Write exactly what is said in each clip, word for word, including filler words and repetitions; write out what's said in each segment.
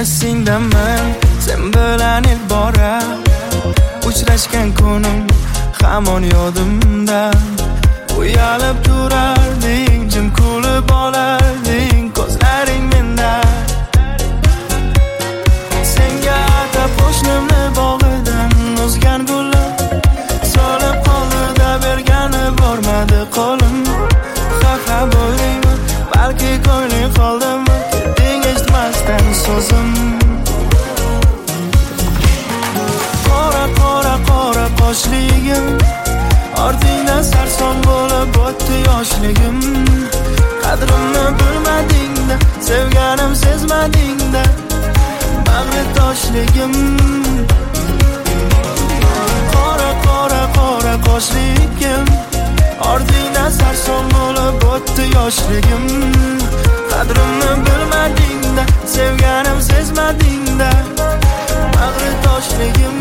Esingdaman sen bilan ilk bora uchrashgan kunim hamon yodimda. Uyalib turarding, jim kulib olarding, ko'zlaring menda. Senga atab qo'shnimni bog'idan o'zgan gulim solib qoldi-da, bergani bormadi qo'lim. Xafa bo'ldingmi, balki ko'ngling qoldimi, ketding eshitmasdan so'zim. Qora qora qora qoshligim, ortingdan sarson bo'lib o'tdi yoshligim. Qadrimni bilmading-da, sevganim sezmading-da, bag'ri toshligim. Qora qora qora qoshligim, ortingdan sarson bo'lib o'tdi yoshligim. Qadrimni bilmading-da, sevganim sezmading-da, bag'ri toshligim.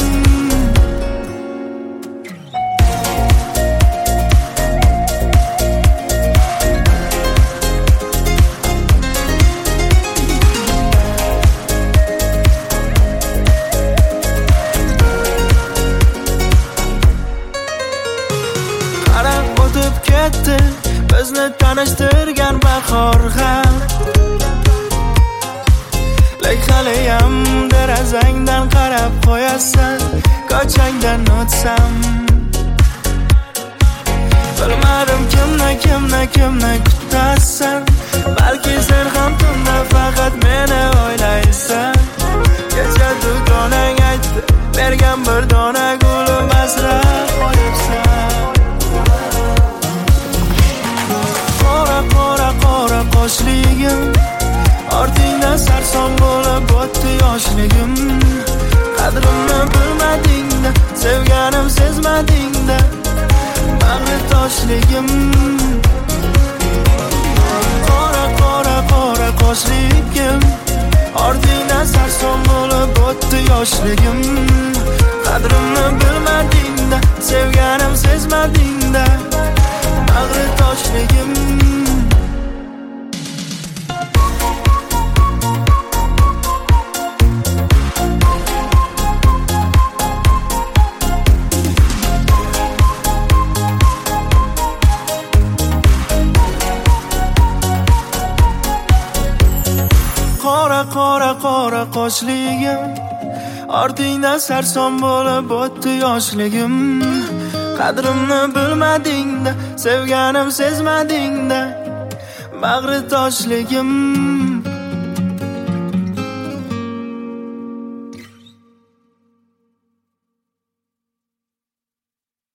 Bizni tanishtirgan bahor ham, lek haliyam derazangdan qarab qo'yasan, ko'changdan o'tsam. Bilmadim kimni kimni kimni kutasan, balki sen ham tunda faqat meni o'ylaysan. Kecha dugonang aytdi, bergan bir dona gulim asrab qo'yibsan. Qora qora qoshligim, ortingdan sarson bo'lib o'tdi yoshligim. Qadrimni bilmading-da, sevganim sezmading-da, bag'ri toshligim. Qora qora qora qoshligim, ortingdan sarson bo'lib o'tdi yoshligim. Qadrimni bilmading-da, sevganim sezmading-da, bag'ri toshligim. Qora qora qora qoshligim, ortingdan sarson bo'lib o'tdi yoshligim. Qadrimni bilmading-da, sevganim sezmading-da, bag'ri toshligim.